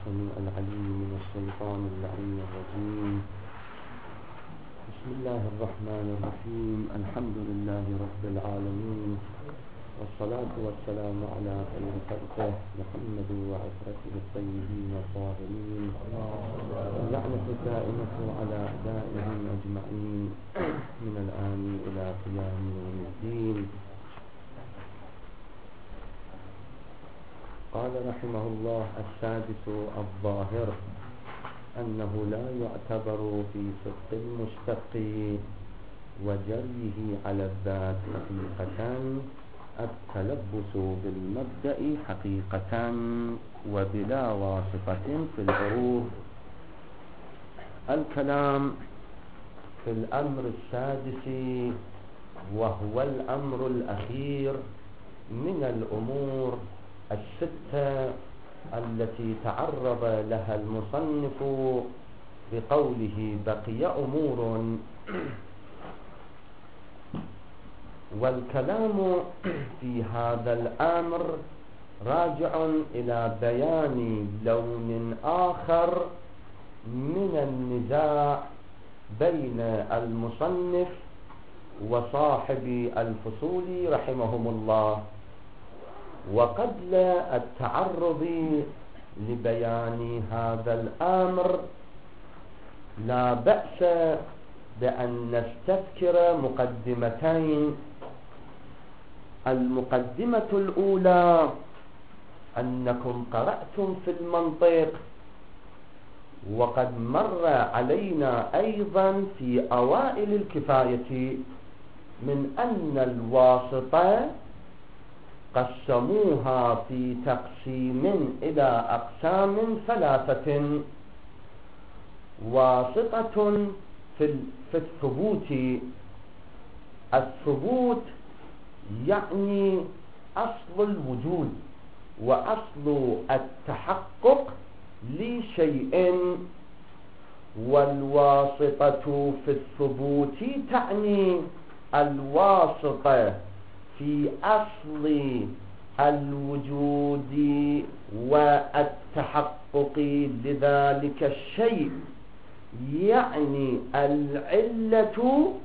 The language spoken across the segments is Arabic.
السميع العليم من الشيطان اللعين الرجيم. بسم الله الرحمن الرحيم. الحمد لله رب العالمين، والصلاة والسلام على خير خلقه محمد وعترته الطيبين الطاهرين، اللعنة الدائمة على أعدائهم أجمعين من الآن إلى قيام يوم الدين. قال رحمه الله: السادس الظاهر أنه لا يعتبر في صدق المشتق وجريه على الذات حقيقة التلبس بالمبدأ حقيقة وبلا واسطة في العروض. الكلام في الأمر السادس، وهو الأمر الأخير من الأمور الستة التي تعرض لها المصنف بقوله بقي أمور. والكلام في هذا الأمر راجع إلى بيان لون آخر من النزاع بين المصنف وصاحب الفصول رحمهم الله. وقبل التعرض لبيان هذا الأمر لا بأس بأن نستذكر مقدمتين. المقدمة الأولى: أنكم قرأتم في المنطق، وقد مر علينا أيضا في أوائل الكفاية من أن الواسطة قسموها في تقسيم إلى أقسام ثلاثة. واسطة في الثبوت. الثبوت يعني أصل الوجود وأصل التحقق لشيء. والواسطة في الثبوت تعني الواسطة في أصل الوجود والتحقق لذلك الشيء، يعني العلة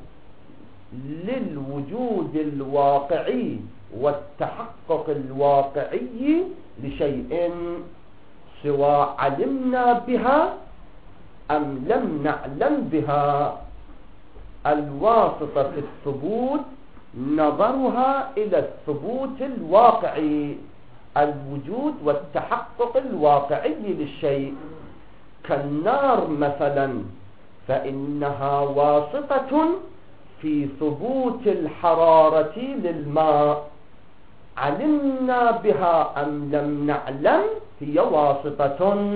للوجود الواقعي والتحقق الواقعي لشيء، سواء علمنا بها أم لم نعلم بها. الواسطة في الثبوت نظرها إلى الثبوت الواقعي، الوجود والتحقق الواقعي للشيء. كالنار مثلا، فإنها واسطة في ثبوت الحرارة للماء، علمنا بها أم لم نعلم هي واسطة.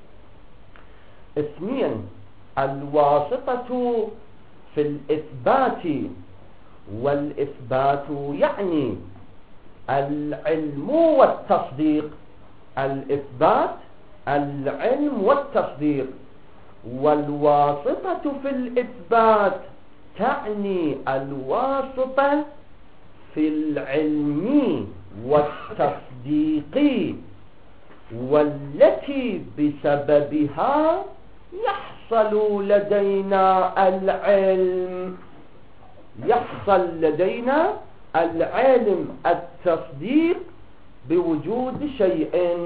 اثنين: الواسطة في الإثبات. والإثبات يعني العلم والتصديق. الإثبات العلم والتصديق. والواسطة في الإثبات تعني الواسطة في العلم والتصديق، والتي بسببها يحصل لدينا العلم. يحصل لدينا العلم، التصديق بوجود شيء.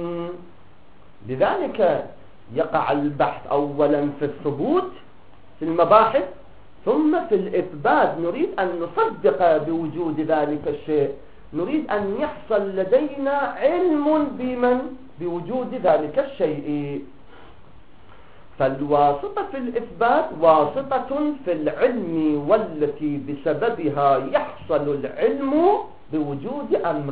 لذلك يقع البحث أولا في الثبوت في المباحث، ثم في الإثبات. نريد أن نصدق بوجود ذلك الشيء، نريد أن يحصل لدينا علم بوجود ذلك الشيء. فالواسطة في الإثبات واسطة في العلم، والتي بسببها يحصل العلم بوجود أمر.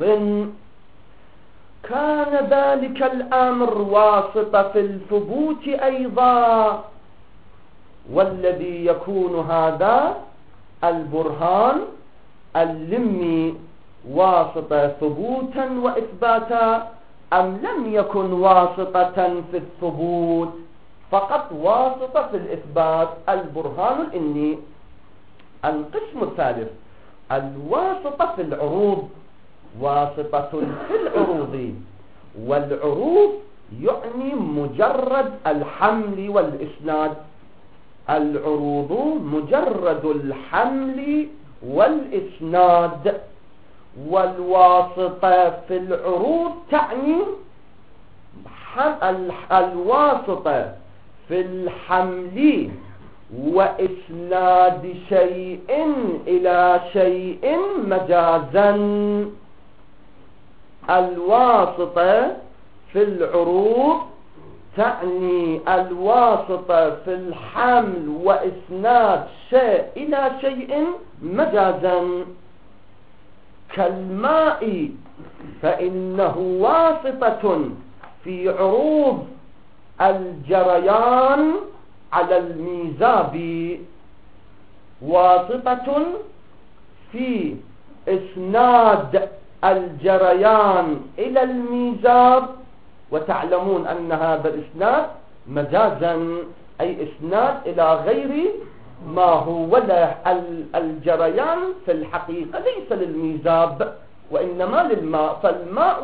كان ذلك الأمر واسطة في الثبوت أيضا، والذي يكون هذا البرهان اللمي واسطة ثبوتا وإثباتا، أم لم يكن واسطة في الثبوت فقط واسطة في الإثبات؟ البرهان الإني. القسم الثالث: الواسطة في العروض. واسطة في العروض، والعروض يعني مجرد الحمل والإسناد. العروض مجرد الحمل والإسناد. والواسطة في العروض تعني الواسطة في الحمل وإسناد شيء إلى شيء مجازا. الواسطة في العروض تعني الواسطة في الحمل وإسناد شيء إلى شيء مجازا. كالماء فإنه واسطة في عروض الجريان على الميزاب، واسطة في إسناد الجريان إلى الميزاب. وتعلمون أن هذا الإسناد مجازا، أي إسناد إلى غير ما هو له. الجريان في الحقيقة ليس للميزاب وإنما للماء، فالماء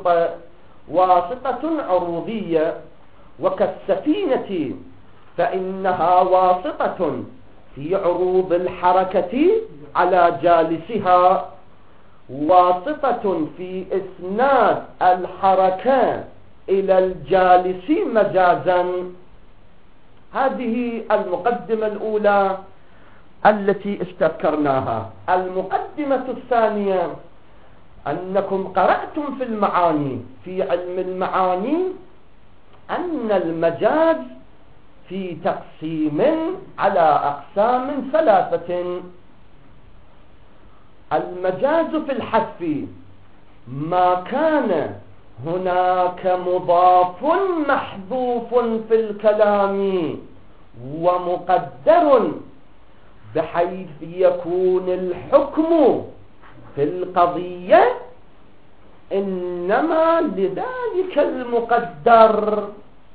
واسطة عروضية. وكالسفينة فإنها واسطة في عروض الحركة على جالسها، واسطة في إسناد الحركة إلى الجالس مجازا. هذه المقدمة الأولى التي استذكرناها. المقدمة الثانية أنكم قرأتم في المعاني، في علم المعاني، أن المجاز في تقسيم على أقسام ثلاثة. المجاز في الحذف ما كان هناك مضاف محذوف في الكلام ومقدر، بحيث يكون الحكم في القضية إنما لذلك المقدر.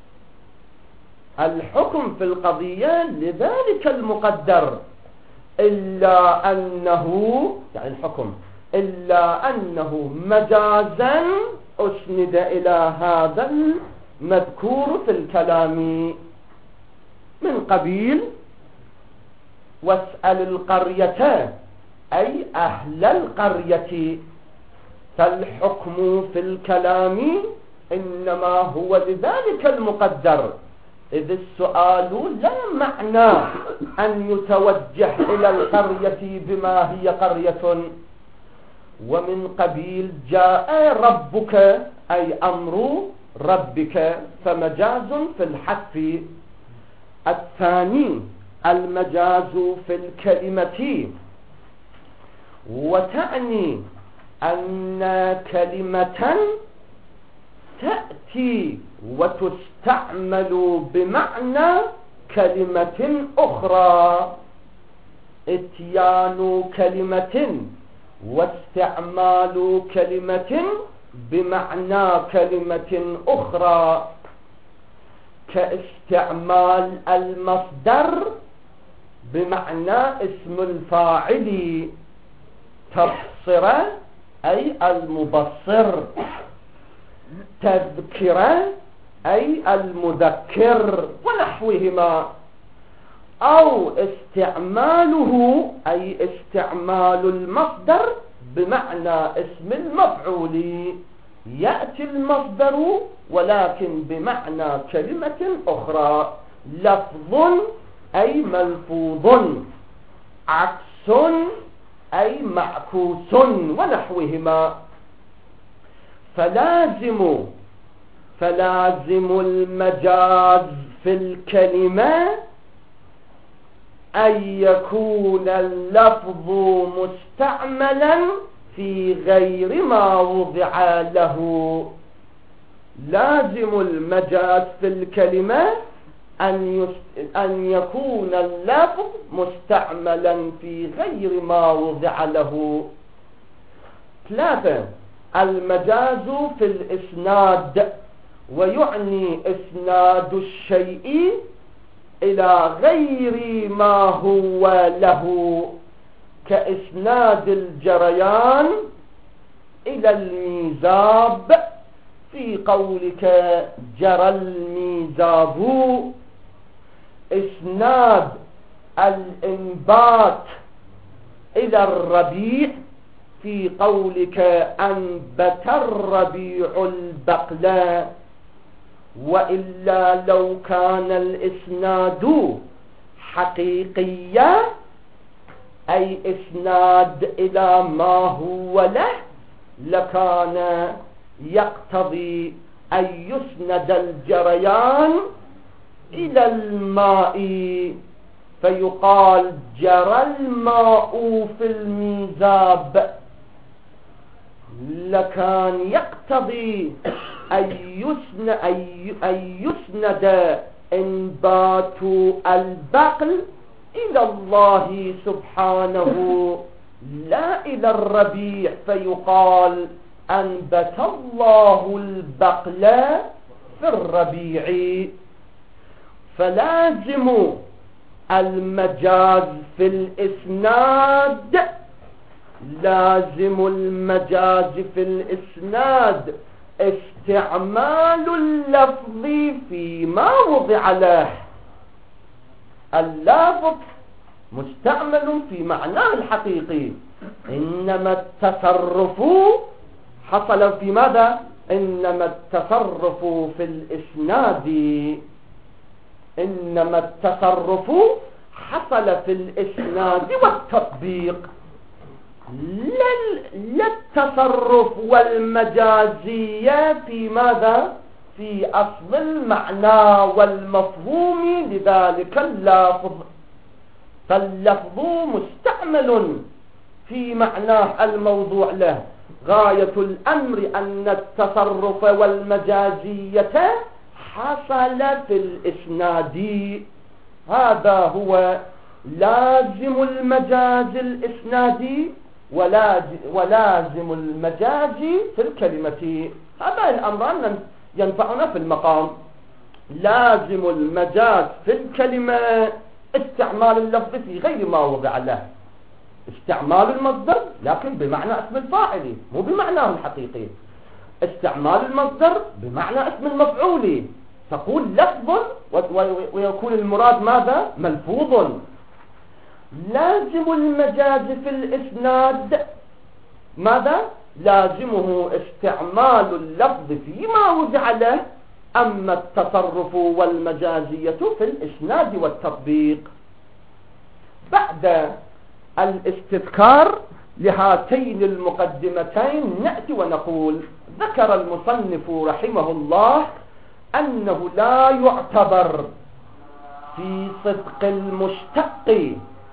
الحكم في القضية لذلك المقدر، إلا أنه يعني الحكم إلا أنه مجازا أسند إلى هذا المذكور في الكلام، من قبيل واسأل القرية أي أهل القرية. فالحكم في الكلام إنما هو لذلك المقدر، إذ السؤال لا معنى أن يتوجه إلى القرية بما هي قرية. ومن قبيل جاء ربك أي أمر ربك، فمجاز في الحذف. الثاني المجاز في الكلمة، وتعني أن كلمة تأتي وتستعمل بمعنى كلمة أخرى. اتيان كلمة واستعمال كلمة بمعنى كلمة أخرى، كاستعمال المصدر بمعنى اسم الفاعل، تبصر أي المبصر، تذكر أي المذكر ونحوهما. أو استعماله أي استعمال المصدر بمعنى اسم المفعول، يأتي المصدر ولكن بمعنى كلمة أخرى. لفظ أي ملفوظ، عكس أي معكوس ونحوهما. فلازم المجاز في الكلمة أن يكون اللفظ مستعملا في غير ما وضع له. لازم المجاز في الكلمة أن يكون اللفظ مستعملا في غير ما وضع له. 3 المجاز في الإسناد، ويعني إسناد الشيء إلى غير ما هو له، كإسناد الجريان إلى الميزاب في قولك جرى الميزاب إسناد الإنبات إلى الربيع في قولك أنبت الربيع البقلاء. وإلا لو كان الإسناد حقيقيا أي إسناد إلى ما هو له لكان يقتضي أن يسند الجريان إلى الماء فيقال جرى الماء في الميزاب، لكان يقتضي أن يسند إنبات البقل إلى الله سبحانه لا إلى الربيع فيقال أنبت الله البقل في الربيع. فلازم المجاز في الإسناد، لازم المجاز في الإسناد استعمال اللفظ فيما وضع له. اللفظ مستعمل في معناه الحقيقي، إنما التصرف حصل في ماذا؟ إنما التصرف في الإسناد، إنما التصرف حصل في الإسناد والتطبيق، لا التصرف والمجازية في ماذا؟ في أصل المعنى والمفهوم لذلك اللفظ. فاللفظ مستعمل في معناه الموضوع له، غاية الأمر أن التصرف والمجازية حصل في الإسناد. هذا هو لازم المجاز الإسنادي ولازم المجاز في الكلمة. هذا الأمران ينفعنا في المقام. لازم المجاز في الكلمة استعمال اللفظ في غير ما وضع له، استعمال المصدر لكن بمعنى اسم الفاعل مو بمعناه الحقيقي، استعمال المصدر بمعنى اسم المفعول، تقول لفظ ويكون المراد ماذا؟ ملفوظ. لازم المجاز في الإسناد ماذا؟ لازمه استعمال اللفظ فيما وضع له، أما التصرف والمجازية في الإسناد والتطبيق. بعد الاستذكار لهاتين المقدمتين نأتي ونقول: ذكر المصنف رحمه الله أنه لا يعتبر في صدق المشتق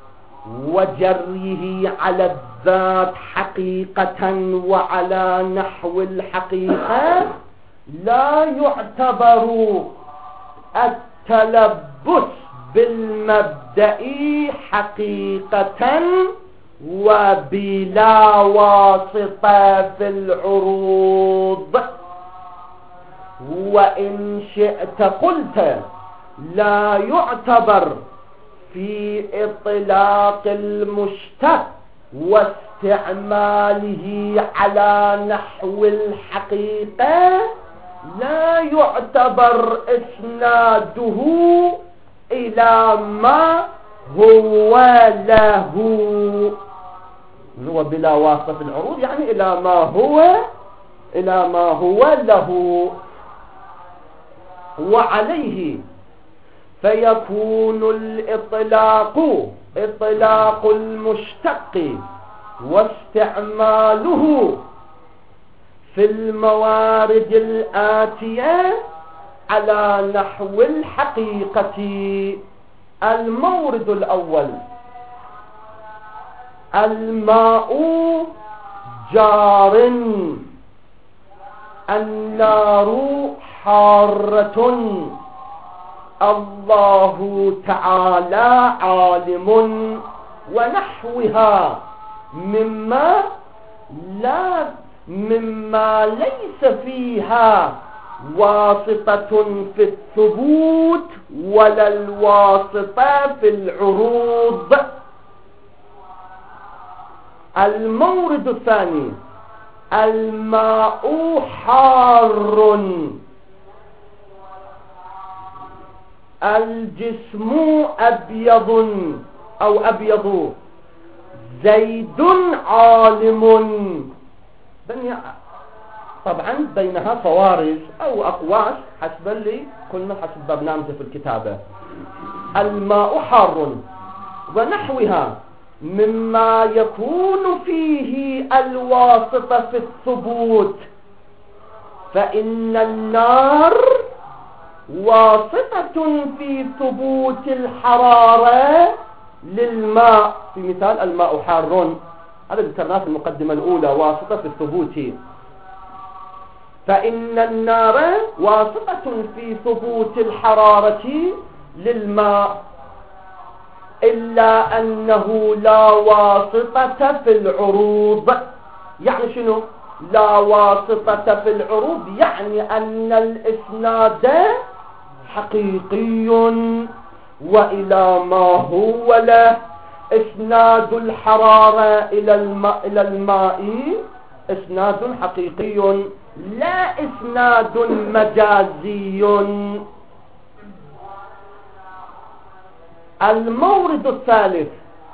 وجره على الذات حقيقة وعلى نحو الحقيقة، لا يعتبر التلبس بالمبدأ حقيقة وبلا واسطة في العروض. وإن شئت قلت لا يعتبر في إطلاق المشتق واستعماله على نحو الحقيقة، لا يعتبر إسناده إلى ما هو له، هو بلا واسطة في العروض يعني إلى ما هو له. وعليه فيكون إطلاق المشتق واستعماله في الموارد الآتية على نحو الحقيقة. المورد الأول: الماء جار، النار حارة، الله تعالى عالم، ونحوها مما ليس فيها واسطة في الثبوت ولا الواسطة في العروض. المورد الثاني: الماء حار، الجسم أبيض أو أبيض، زيد عالم. طبعا بينها فوارز أو أقواس حسب اللي كنا حسب برنامج في الكتابة. الماء حار ونحوها مما يكون فيه الواسطة في الثبوت، فإن النار واسطة في ثبوت الحرارة للماء، في مثال الماء حار، هذا ذكرناه في المقدمة الأولى، واسطة في الثبوت. فإن النار واسطة في ثبوت الحرارة للماء، إلا أنه لا واسطة في العروض. يعني شنو لا واسطة في العروض؟ يعني أن الإسناد حقيقي، وإلى ما هو له إسناد الحرارة إلى الماء إسناد حقيقي لا إسناد مجازي. المورد الثالث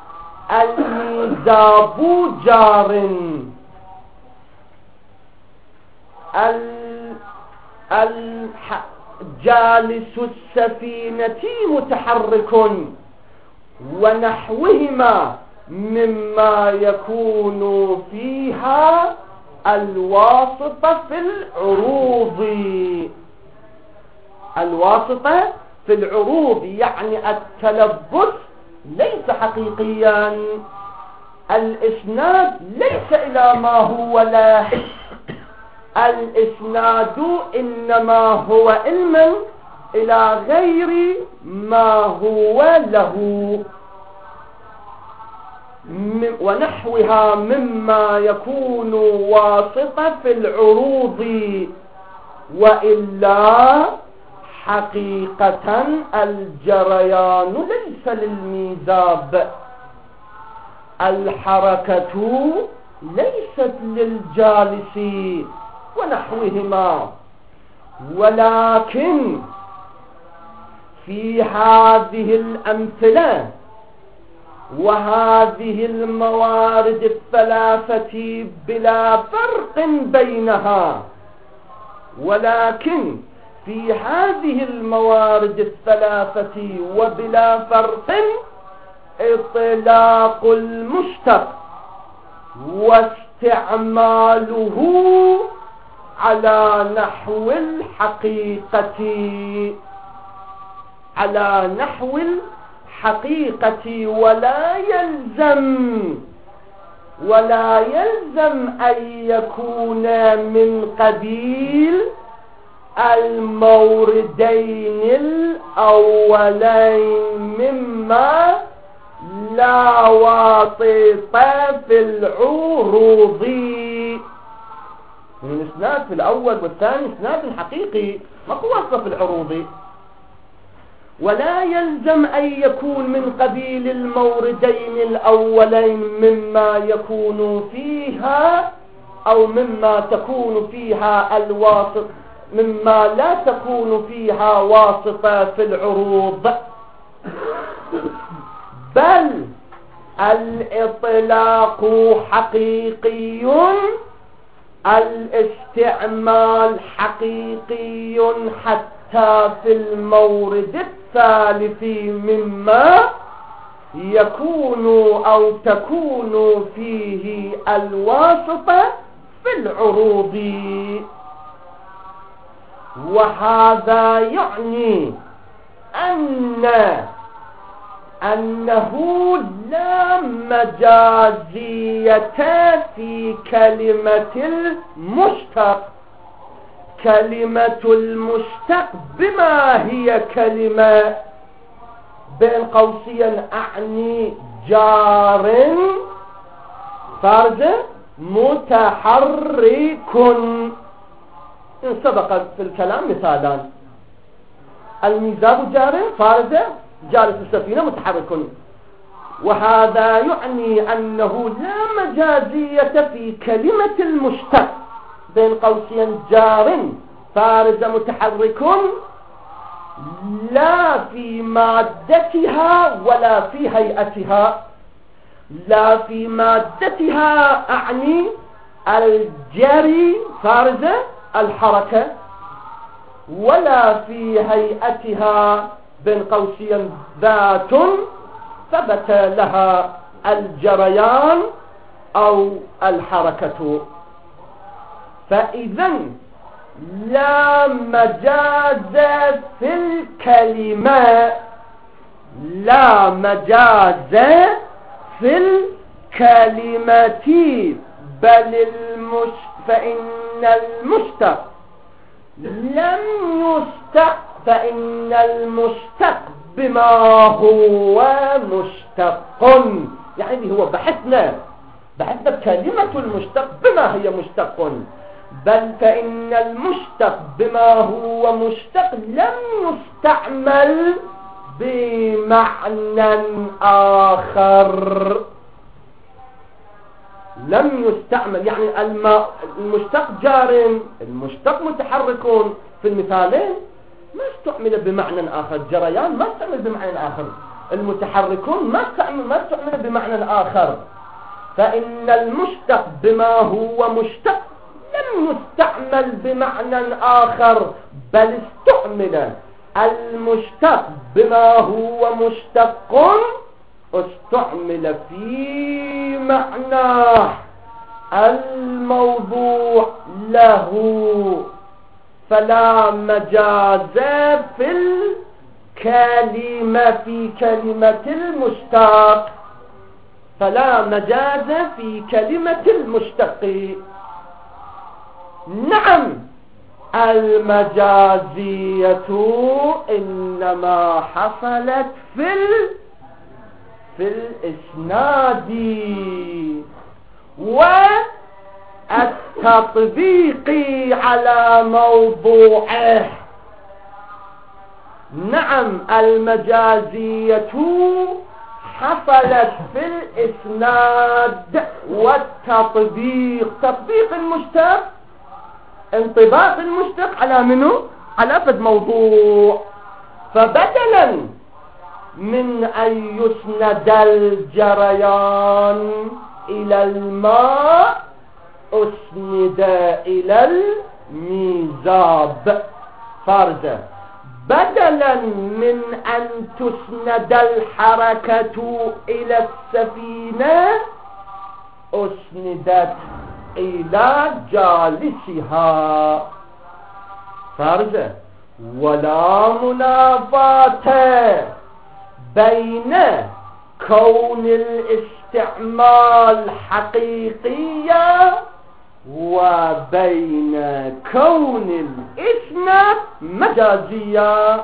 الميزاب جار، جالس السفينة متحرك، ونحوهما مما يكون فيها الواسطة في العروض. الواسطة في العروض يعني التلبس ليس حقيقيا، الإسناد ليس إلى ما هو له، الإسناد إنما هو علما إلى غير ما هو له. ونحوها مما يكون واسطة في العروض، وإلا حقيقة الجريان ليس للميزاب، الحركة ليست للجالس ونحوهما. ولكن في هذه الأمثلة وهذه الموارد الثلاثة بلا فرق بينها، ولكن في هذه الموارد الثلاثة وبلا فرق إطلاق المشتق واستعماله على نحو الحقيقة، على نحو الحقيقة، ولا يلزم أن يكون من قبيل الموردين الأولين مما لا واسطة في العروض. من الإسناد في الأول والثاني إسناد حقيقي ما هو واسطة في العروض. ولا يلزم أن يكون من قبيل الموردين الأولين مما يكون فيها أو مما تكون فيها الواسطة، مما لا تكون فيها واسطة في العروض، بل الإطلاق حقيقي، الاستعمال حقيقي، حتى في المورد الثالث مما يكون أو تكون فيه الواسطة في العروض. وهذا يعني أنه لا مجازية في كلمة المشتق. كلمة المشتق بما هي كلمة بين قوسين أعني جار فرد متحرك. إن سبق في الكلام مثالان: الميزاب جار، فارد جالس السفينة متحرك. وهذا يعني أنه لا مجازية في كلمة المشتق بين قوسين جار فارز متحرك لا في مادتها ولا في هيئتها. لا في مادتها أعني الجري فارزة الحركة، ولا في هيئتها بين قوسين ذات ثبت لها الجريان أو الحركة. فإذا لا مجاز في الكلمة، لا مجاز في الكلمة، بل فإن المشتق لم يشتق، فإن المشتق بما هو مشتق، يعني هو بحثنا بكلمة المشتق بما هي مشتق، بل فإن المشتق بما هو مشتق لم يستعمل بمعنى آخر. لم يستعمل يعني المشتق جار، المشتق متحرك في المثالين ما استعمل بمعنى آخر. جريان ما استعمل بمعنى آخر، المتحركون ما استعمل بمعنى آخر. فإن المشتق بما هو مشتق لم يستعمل بمعنى آخر، بل استعمل المشتق بما هو مشتق، استعمل في معناه الموضوع له. فلا مجاز في الكلمة في كلمة المشتق، فلا مجاز في كلمة المشتق. نعم المجازية إنما حصلت في الإسناد والتطبيق على موضوعه. نعم المجازية حصلت في الإسناد والتطبيق، تطبيق المشتق، انطباق المشتق على منه؟ على فد موضوع. فبدلا من أن يسند الجريان إلى الماء أسند إلى الميزاب فارزة، بدلا من أن تسند الحركة إلى السفينة أسندت إلى جالسها فارزة. ولا منافاة بين كون الاستعمال حقيقية وبين كون الإسناد مجازية.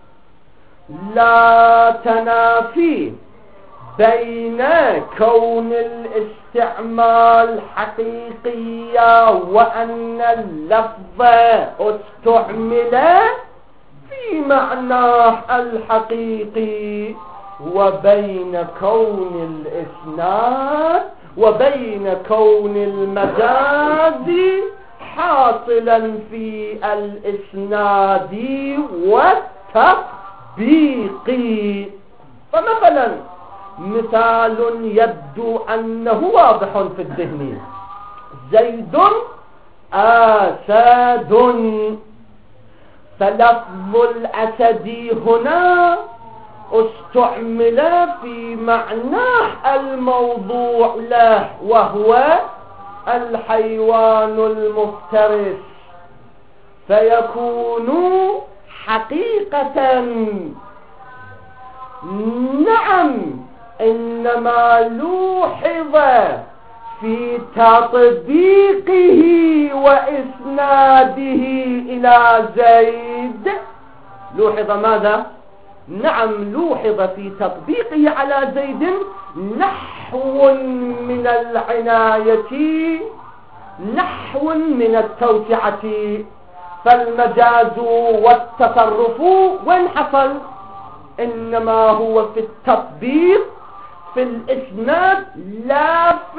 لا تنافي بين كون الاستعمال حقيقية وأن اللفظ استعمل في معناه الحقيقي، وبين كون الإسناد وبين كون المجاز حاصلا في الإسناد والتطبيق. فمثلا مثال يبدو أنه واضح في الذهن: زيد أسد، فلفظ الأسد هنا استعمل في معناه الموضوع له، وهو الحيوان المفترس، فيكون حقيقة. نعم إنما لوحظ في تطبيقه وإسناده إلى زيد، لوحظ ماذا؟ نعم لوحظ في تطبيقه على زيد نحو من العناية، نحو من التوسعة. فالمجاز والتصرف وين حصل؟ إنما هو في التطبيق في الإسناد لا في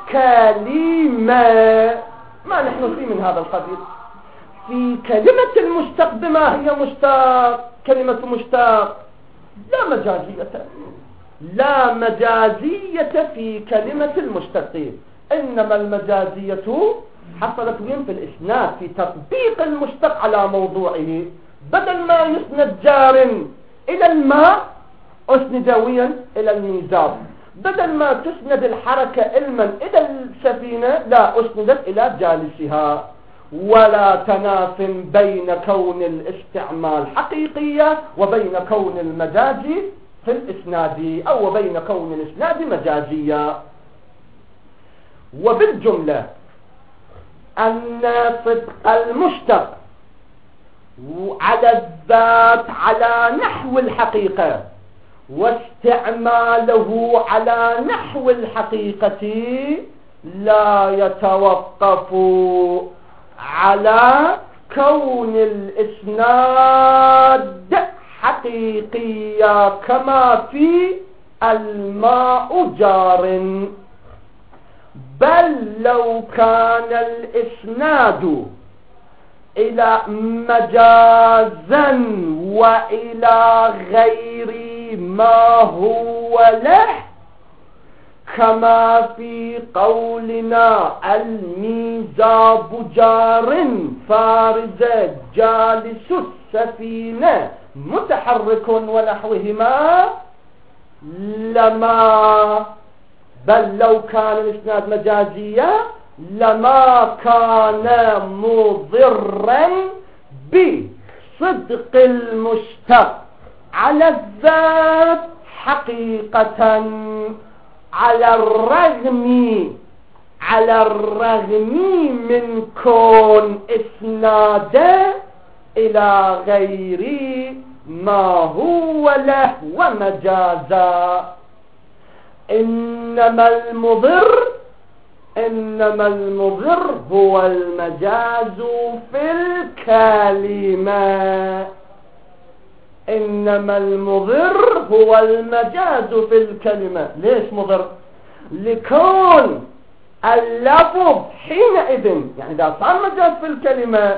الكلمة. ما نحن فيه من هذا القبيل. في كلمة المشتق بما هي مشتق، كلمة مشتق لا مجازية، لا مجازية في كلمة المشتق، إنما المجازية حصلت وين؟ في الإسناد، في تطبيق المشتق على موضوعه. بدل ما يسند جار إلى الماء أسند وين؟ إلى الميزاب. بدل ما تسند الحركة علما إلى السفينة لا أسندت إلى جالسها. ولا تناف بين كون الاستعمال حقيقية وبين كون المجاز في الإسناد، أو بين كون الإسناد مجازية. وبالجملة أن صدق المشتق على الذات على نحو الحقيقة واستعماله على نحو الحقيقة لا يتوقف على كون الإسناد حقيقيا كما في الماء جار، بل لو كان الإسناد إلى مجازا وإلى غير ما هو له كما في قولنا الميزاب جار فارز جالس السفينة متحرك ونحوهما لما، بل لو كان الإسناد مجازيا لما كان مضرا بصدق المشتق على الذات حقيقة، على الرغم من كون إسناده إلى غير ما هو له ومجازا. إنما المضر هو المجاز في الكلمة. إنما المضر هو المجاز في الكلمة. ليش مضر؟ لكون اللفظ حينئذ، يعني إذا صار مجاز في الكلمة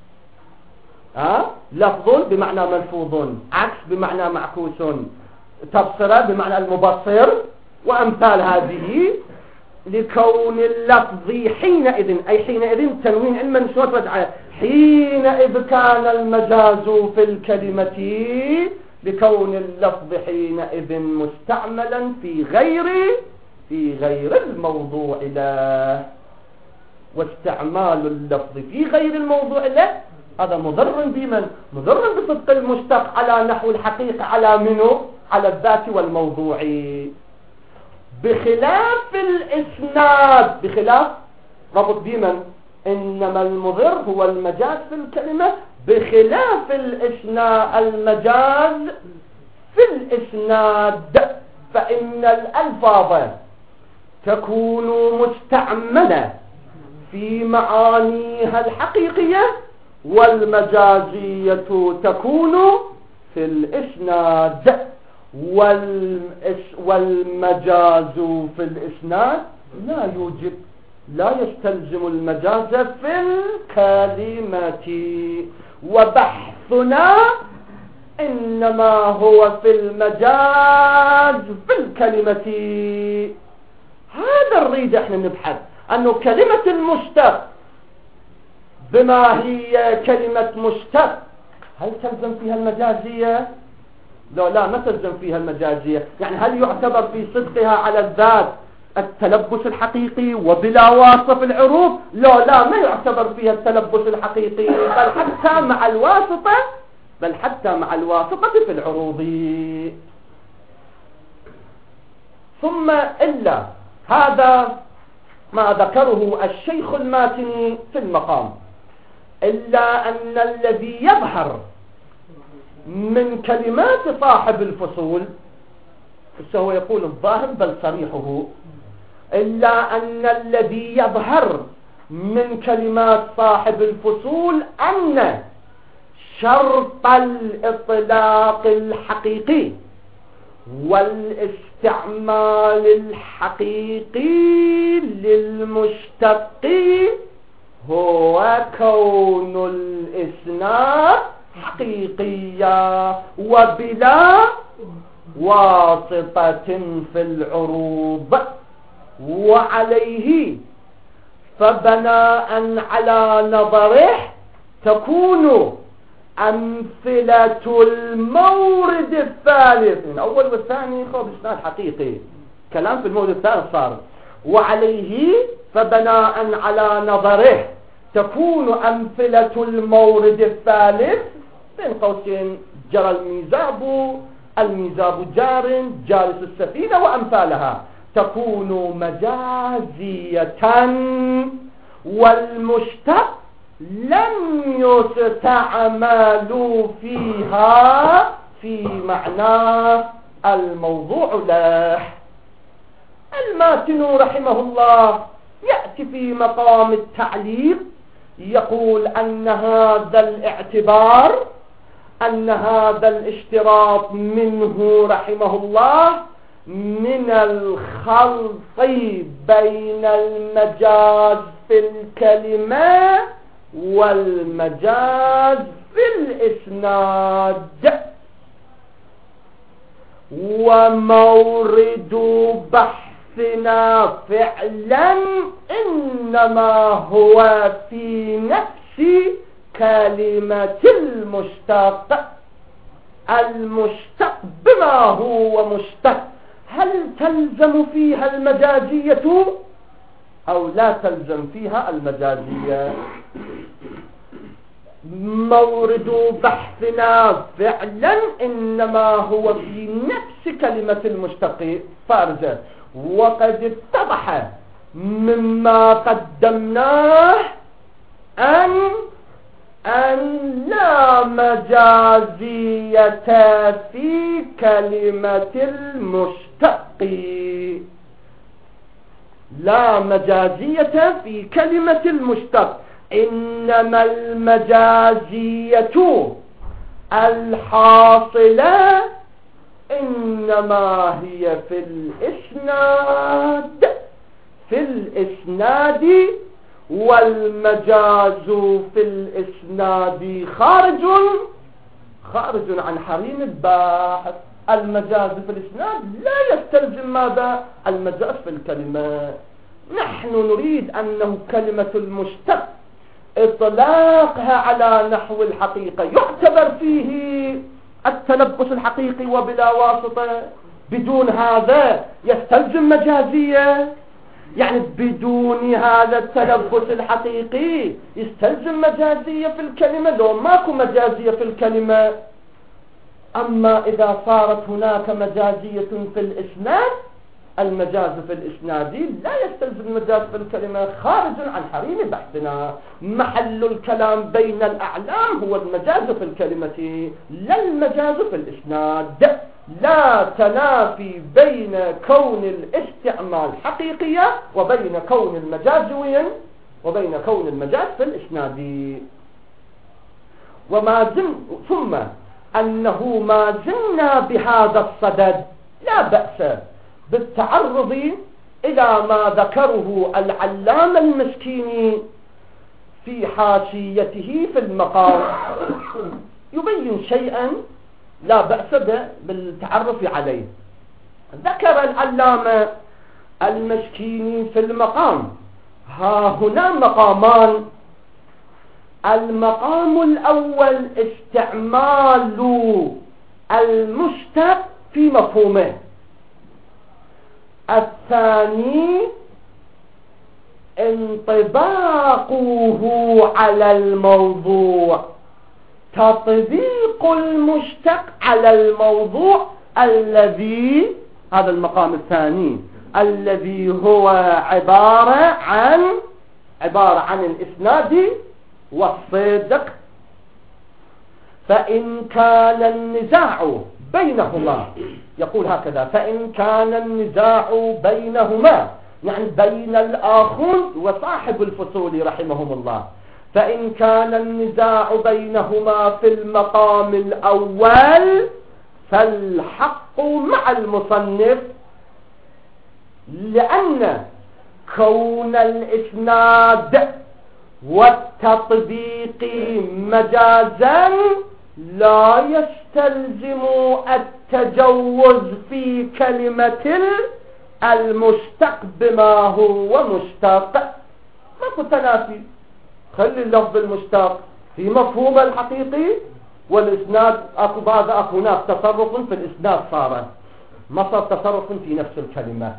لفظ بمعنى ملفوظ، عكس بمعنى معكوس، تبصرة بمعنى المبصر وأمثال هذه. لكون اللفظ حينئذ، أي حينئذ تنوين علما شو ترجع، حينئذ كان المجاز في الكلمة لكون اللفظ حينئذ مستعملا في غير الموضوع له. واستعمال اللفظ في غير الموضوع له هذا مضر بمن؟ مضر بصدق المشتق على نحو الحقيقة، على منه؟ على الذات والموضوع. بخلاف الإسناد، بخلاف ربط بمن؟ إنما المضر هو المجاز في الكلمة، بخلاف المجاز في الإسناد، فإن الألفاظ تكون مستعملة في معانيها الحقيقية، والمجازية تكون في الإسناد. والمجاز في الإسناد لا يستلزم المجاز في الكلمة. وبحثنا إنما هو في المجاز في الكلمة. هذا نريد احنا نبحث أنه كلمة المشتق بما هي كلمة مشتق هل تلزم فيها المجازية؟ لا ما تلزم فيها المجازية. يعني هل يعتبر في صدقها على الذات التلبس الحقيقي وبلا واسطة في العروض؟ لا ما يعتبر فيها التلبس الحقيقي، بل حتى مع الواسطة في العروض. ثم إلا هذا ما ذكره الشيخ الماتني في المقام، إلا أن الذي يظهر من كلمات صاحب الفصول، هو يقول الظاهر بل صريحه، إلا أن الذي يظهر من كلمات صاحب الفصول أن شرط الإطلاق الحقيقي والاستعمال الحقيقي للمشتق هو كون الإسناد حقيقيا وبلا واسطة في العروض. وعليه فبناء على نظره تكون أمثلة المورد الثالث. من أول والثاني خب إسناد حقيقي، كلام في المورد الثالث صار. وعليه فبناء على نظره تكون أمثلة المورد الثالث بين قوسين جرى الميزاب جار جالس السفينة وأمثالها، تكون مجازية والمشتق لم يستعمل فيها في معنى الموضوع له. الماتن رحمه الله يأتي في مقام التعليق يقول أن هذا الاعتبار، أن هذا الاشتراط منه رحمه الله من الخلط بين المجاز في الكلمة والمجاز في الإسناد. ومورد بحثنا فعلا إنما هو في نفس كلمة المشتق. المشتق بما هو مشتق، هل تلزم فيها المجازية أو لا تلزم فيها المجازية؟ مورد بحثنا فعلا إنما هو في نفس كلمة المشتق فارزة. وقد اتضح مما قدمناه أن لا مجازية في كلمة المشتق، لا مجازية في كلمة المشتق، إنما المجازية الحاصلة إنما هي في الإسناد والمجاز في الإسناد خارج عن حريم الباحث. المجاز في الإسناد لا يستلزم ماذا؟ المجاز في الكلمة. نحن نريد أنه كلمة المشتق إطلاقها على نحو الحقيقة يعتبر فيه التلبس الحقيقي وبلا واسطة، بدون هذا يستلزم مجازية، يعني بدون هذا التلبس الحقيقي يستلزم مجازية في الكلمة، لو ماكو مجازية في الكلمة. أما إذا صارت هناك مجازية في الإسناد، المجاز في الإسناد لا يستلزم المجاز في الكلمة، خارج عن حريم بحثنا. محل الكلام بين الأعلام هو المجاز في الكلمة لا المجاز في الإسناد. لا تنافي بين كون الاستعمال حقيقية وبين كون المجاز في الإسناد. ثم أنه ما زلنا بهذا الصدد لا بأس بالتعرض إلى ما ذكره العلامة المسكيني في حاشيته في المقام، يبين شيئا لا بأس بالتعرف عليه. ذكر العلامة المسكيني في المقام ها هنا مقامان. المقام الأول استعمال المشتق في مفهومه، الثاني انطباقه على الموضوع، تطبيق المشتق على الموضوع الذي، هذا المقام الثاني الذي هو عبارة عن الإسناد والصدق. فإن كان النزاع بينهما، يقول هكذا: فإن كان النزاع بينهما، يعني بين الآخر وصاحب الفصول رحمهم الله، فإن كان النزاع بينهما في المقام الأول فالحق مع المصنف، لأن كون الإسناد والتطبيق مجازا لا يستلزم التجوز في كلمة المشتق بما هو مشتق. ماكو تنافي، خلي اللفظ المشتق في مفهوم الحقيقي، والإسناد أكو هناك تصرف في الإسناد ما صار تصرف في نفس الكلمة.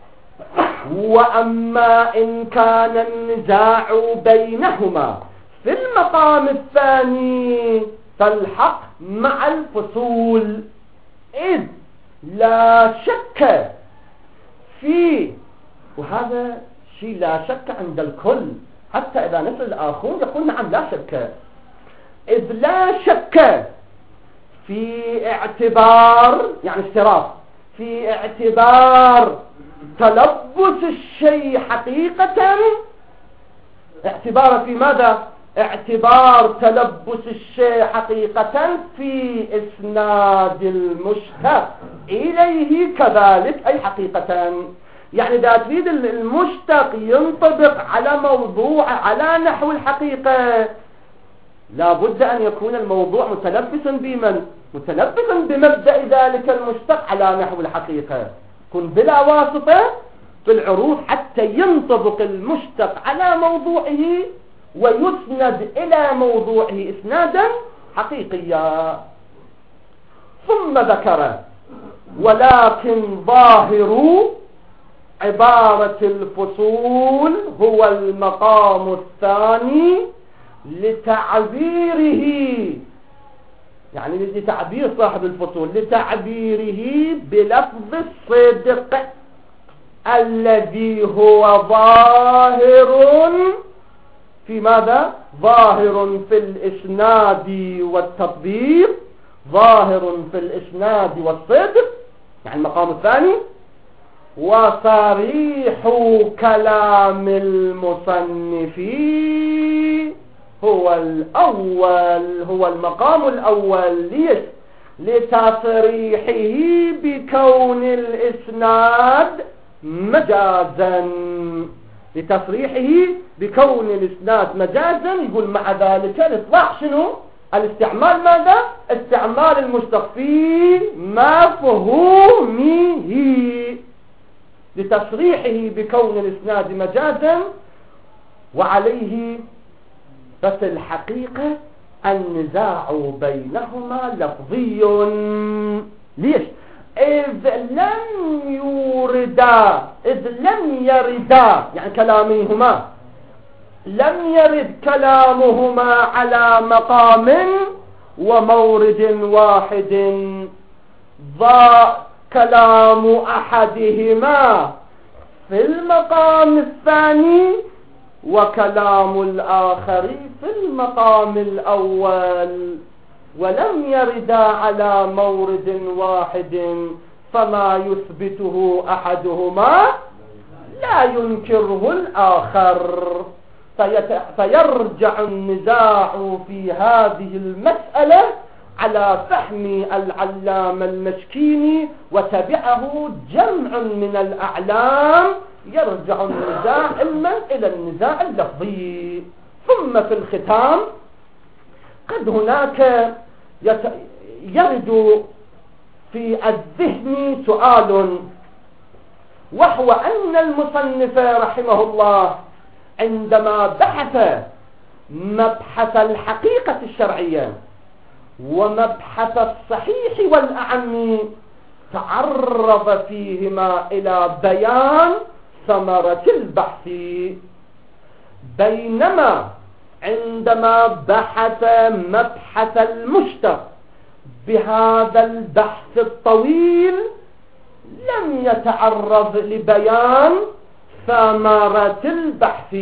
وأما إن كان النزاع بينهما في المقام الثاني فالحق مع الفصول، إذ لا شك فيه، وهذا شيء لا شك عند الكل، حتى إذا نسأل الآخرون يقول نعم لا شك، إذ لا شك في اعتبار، يعني اشتراط في اعتبار تلبس الشيء حقيقة، اعتبار في ماذا؟ اعتبار تلبس الشيء حقيقة في إسناد المشتق إليه كذلك، أي حقيقة. يعني إذا تريد المشتق ينطبق على موضوع على نحو الحقيقة، لا بد أن يكون الموضوع متلبسا بمن؟ متلبسا بمبدأ ذلك المشتق على نحو الحقيقة، كن بلا واسطة في العروض حتى ينطبق المشتق على موضوعه ويسند إلى موضوعه إسنادا حقيقيا. ثم ذكر: ولكن ظاهر عبارة الفصول هو المقام الثاني لتعبيره، يعني لتعبير صاحب الفصول، لتعبيره بلفظ الصدق الذي هو ظاهر في ماذا؟ ظاهر في الإسناد والتطبيق، ظاهر في الإسناد والصدق، يعني المقام الثاني. وصريح كلام المصنف هو الأول، هو المقام الأول. ليش؟ لتصريحه بكون الإسناد مجازا، لتصريحه بكون الإسناد مجازا. يقول مع ذلك الإطلاق شنو؟ الاستعمال ماذا؟ استعمال المشتق في مفهومه، لتصريحه بكون الإسناد مجازا. وعليه ففي الحقيقة النزاع بينهما لفظي. ليش؟ إذ لم يردا يعني كلامهما لم يرد كلامهما على مقام ومورد واحد، ضاء كلام أحدهما في المقام الثاني وكلام الآخر في المقام الأول، ولم يردا على مورد واحد، فما يثبته أحدهما لا ينكره الآخر. فيرجع النزاع في هذه المسألة على فهم العلامة المشكيني وتبعه جمع من الأعلام، يرجع النزاع إما إلى النزاع اللفظي. ثم في الختام قد هناك يرد في الذهن سؤال، وهو أن المصنف رحمه الله عندما بحث مبحث الحقيقة الشرعية ومبحث الصحيح والأعم تعرض فيهما إلى بيان ثمرة البحث، بينما عندما بحث مبحث المشتق بهذا البحث الطويل لم يتعرض لبيان ثمرة البحث.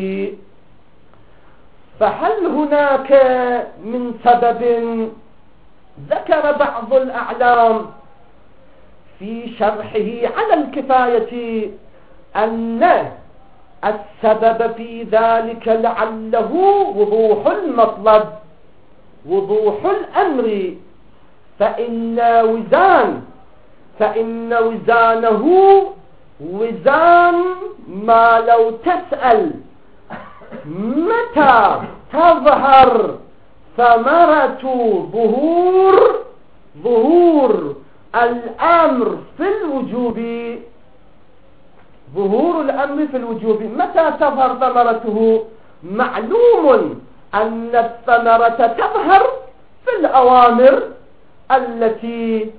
فهل هناك من سبب؟ ذكر بعض الأعلام في شرحه على الكفاية أن السبب في ذلك لعله وضوح المطلب، وضوح الأمر، فإن وزانه وزان ما لو تسأل متى تظهر ثمرة ظهور الأمر في الوجوب، ظهور الأمر في الوجوب متى تظهر ثمرته؟ معلوم أن الثمرة تظهر في الأوامر التي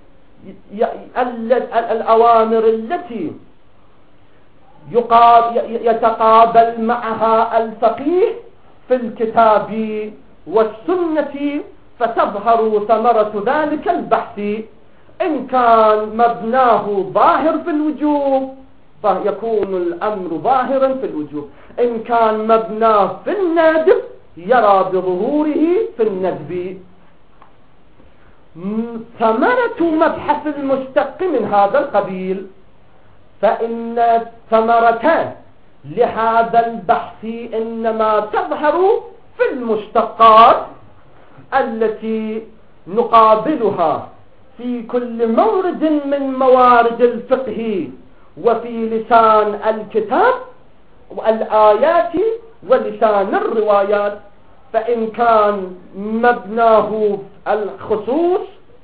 يتقابل معها الفقيه في الكتاب والسنة، فتظهر ثمرة ذلك البحث. إن كان مبناه ظاهر في الوجوب فيكون الأمر ظاهرا في الوجوب، إن كان مبناه في الندب يرى بظهوره في الندب. ثمرة مبحث المشتق من هذا القبيل، فإن ثمرة لهذا البحث إنما تظهر في المشتقات التي نقابلها في كل مورد من موارد الفقه وفي لسان الكتاب والآيات ولسان الروايات. فإن كان مبناه الخصوص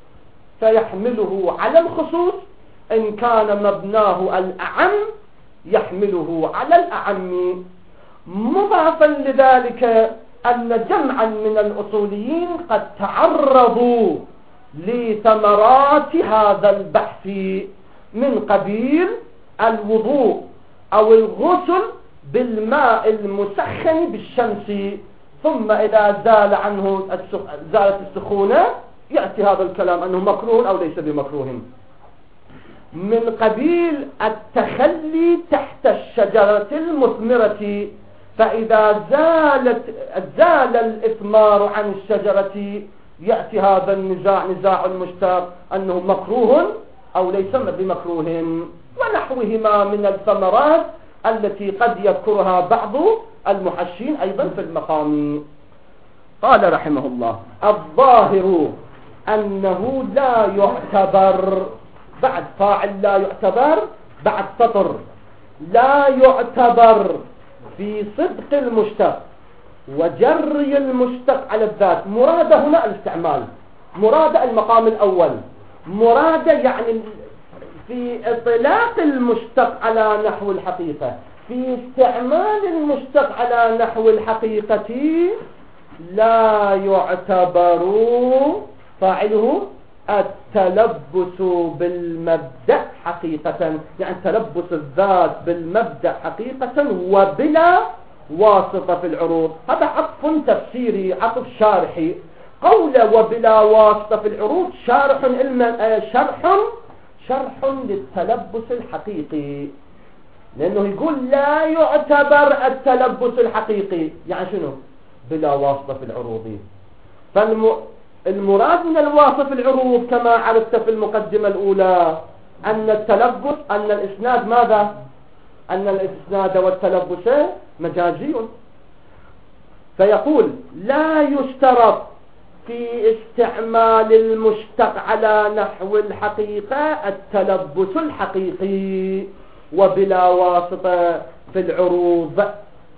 فيحمله على الخصوص، إن كان مبناه الأعم يحمله على الأعم. مضافا لذلك أن جمعا من الأصوليين قد تعرضوا لثمرات هذا البحث من قبيل الوضوء أو الغسل بالماء المسخن بالشمس، ثم إذا زال عنه زالت السخونة يأتي هذا الكلام أنه مكروه أو ليس بمكروه. من قبيل التخلي تحت الشجرة المثمرة، فإذا زال الإثمار عن الشجرة يأتي هذا النزاع، نزاع المشتق أنه مكروه أو ليس بمكروه، ونحوهما من الثمرات التي قد يذكرها بعض المحشين أيضا في المقام. قال رحمه الله: الظاهر أنه لا يعتبر، بعد فاعل لا يعتبر، بعد سطر لا يعتبر في صدق المشتق وجري المشتق على الذات. مراد هنا الاستعمال، مراد المقام الأول، مراد يعني في إطلاق المشتق على نحو الحقيقة، في استعمال المشتق على نحو الحقيقة لا يعتبر فاعله التلبس بالمبدأ حقيقة، يعني تلبس الذات بالمبدأ حقيقة وبلا واسطة في العروض. هذا عطف تفسيري، عطف شارحي. قول وبلا واسطة في العروض شرح للتلبس الحقيقي، لأنه يقول لا يعتبر التلبس الحقيقي، يعني شنو؟ بلا واسطة في العروض. فالمراد من الواسطة في العروض كما عرفت في المقدمة الأولى أن التلبس، أن الإسناد ماذا؟ أن الإسناد والتلبس مجازي. فيقول لا يشترط في استعمال المشتق على نحو الحقيقة التلبس الحقيقي وبلا واسطة في العروض،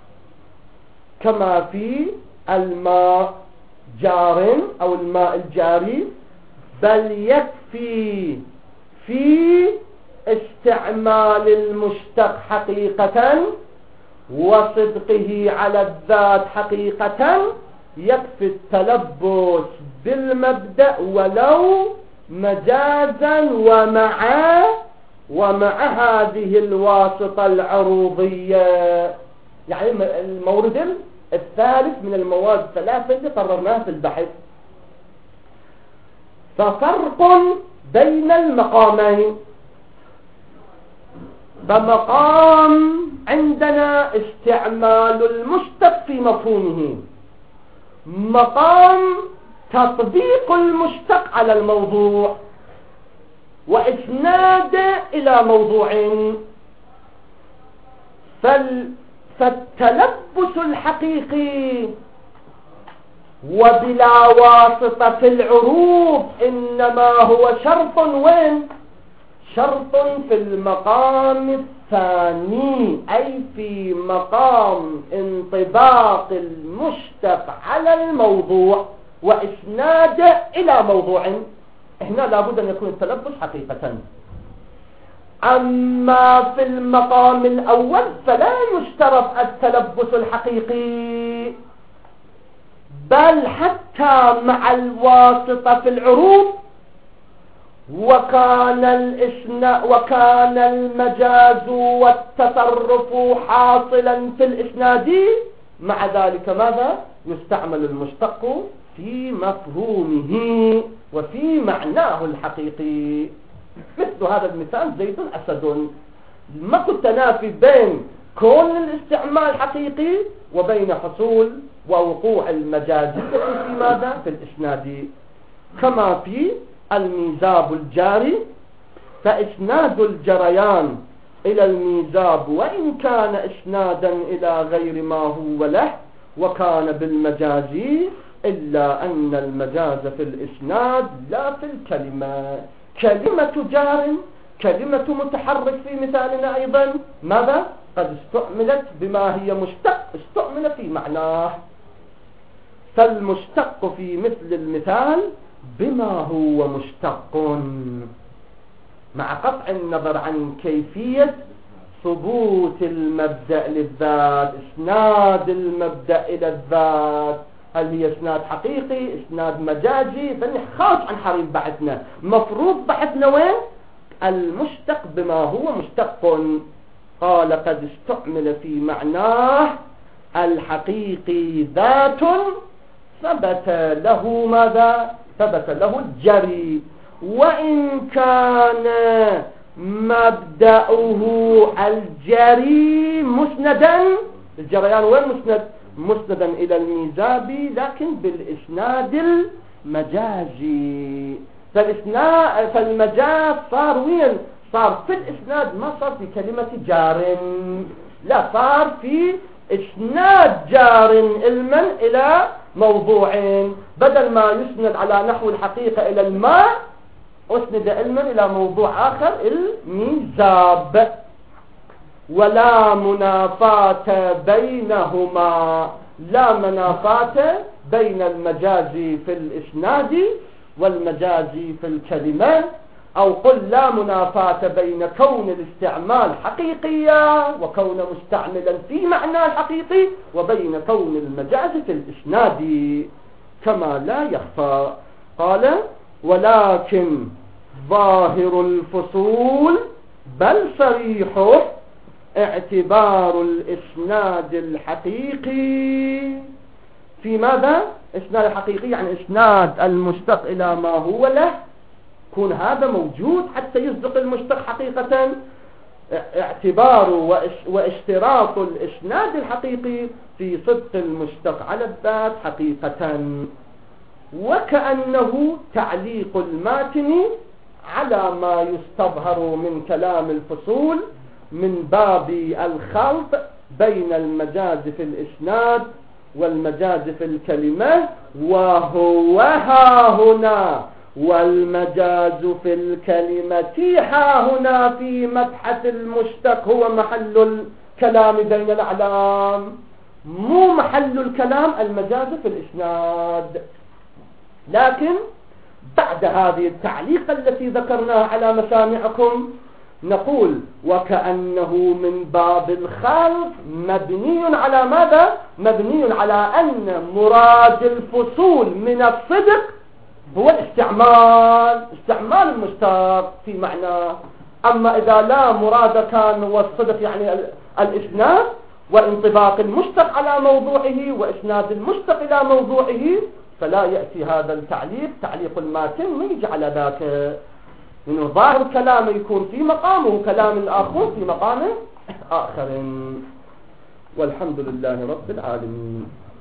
كما في الماء جار أو الماء الجاري، بل يكفي في استعمال المشتق حقيقة وصدقه على الذات حقيقة، يكفي التلبس بالمبدأ ولو مجازا ومع هذه الواسطة العروضية. يعني المورد الثالث من المواد الثلاثة اللي قررناها في البحث. ففرق بين المقامين، فمقام عندنا استعمال المشتق في مفهومه، مقام تطبيق المشتق على الموضوع وإسناد إلى موضوع. فالتلبس الحقيقي وبلا واسطة في العروض، إنما هو شرط وين؟ شرط في المقام الثاني، أي في مقام انطباق المشتق على الموضوع وإسناده إلى موضوع. هنا لابد أن يكون التلبس حقيقة. أما في المقام الأول فلا يشترط التلبس الحقيقي، بل حتى مع الواسطة في العروض وكان المجاز والتصرف حاصلا في الإسناد، مع ذلك ماذا؟ يستعمل المشتق في مفهومه وفي معناه الحقيقي. مثل هذا المثال زيد أسد، ما كنت تنافي بين كون الاستعمال حقيقي وبين حصول ووقوع المجاز في ماذا؟ في الإسناد. كما في الميزاب الجاري، فإسناد الجريان إلى الميزاب وإن كان إسنادا إلى غير ما هو له وكان بالمجاز، إلا أن المجاز في الإسناد لا في الكلمة. كلمة جار، كلمة متحرك في مثالنا أيضا ماذا؟ قد استعملت بما هي مشتق، استعمل في معناه. فالمشتق في مثل المثال بما هو مشتق، مع قطع النظر عن كيفية ثبوت المبدأ للذات، إسناد المبدأ إلى الذات، هل هي إسناد حقيقي، إسناد مجازي؟ فنخاف عن حريم بحثنا. مفروض بحثنا وين؟ المشتق بما هو مشتق. قال قد استعمل في معناه الحقيقي ذات ثبت له ماذا؟ ثبت له الجري، وإن كان مبدأه الجري مسندا، الجريان وين مسند؟ مسندا إلى الميزاب لكن بالإسناد المجازي. فالمجاز صار وين؟ صار في الإسناد، ما صار في كلمة جار، لا، صار في إسناد جار علما إلى موضوع، بدل ما يسند على نحو الحقيقة إلى الماء أسند علما إلى موضوع آخر الميزاب. ولا منافاة بينهما، لا منافاة بين المجاز في الإسناد والمجاز في الكلمة، أو قل لا منافاة بين كون الاستعمال حقيقيا وكون مستعملا في معنى الحقيقي وبين كون المجاز في الإسناد، كما لا يخفى. قال ولكن ظاهر الفصول بل صريحه اعتبار الإسناد الحقيقي في ماذا؟ إسناد الحقيقي يعني إسناد المشتق إلى ما هو له، يكون هذا موجود حتى يصدق المشتق حقيقة. اعتبار واشتراط الإسناد الحقيقي في صدق المشتق على الذات حقيقة، وكأنه تعليق الماتن على ما يستظهر من كلام الفصول من باب الخلط بين المجاز في الإسناد والمجاز في الكلمة، وهو ها هنا والمجاز في الكلمة ها هنا في مبحث المشتق هو محل الكلام بين الأعلام، مو محل الكلام المجاز في الإسناد. لكن بعد هذه التعليق التي ذكرناها على مسامعكم نقول وكأنه من باب الخلط مبني على ماذا؟ مبني على أن مراد الفصول من الصدق هو استعمال المشتق في معناه. أما إذا لا مراد كان هو الصدق يعني الإسناد وانطباق المشتق على موضوعه وإسناد المشتق إلى موضوعه، فلا يأتي هذا التعليق تعليق الماتن ويجي على ذاك، إنه ظاهر كلامه يكون في مقامه كلام الآخر في مقام آخر. والحمد لله رب العالمين.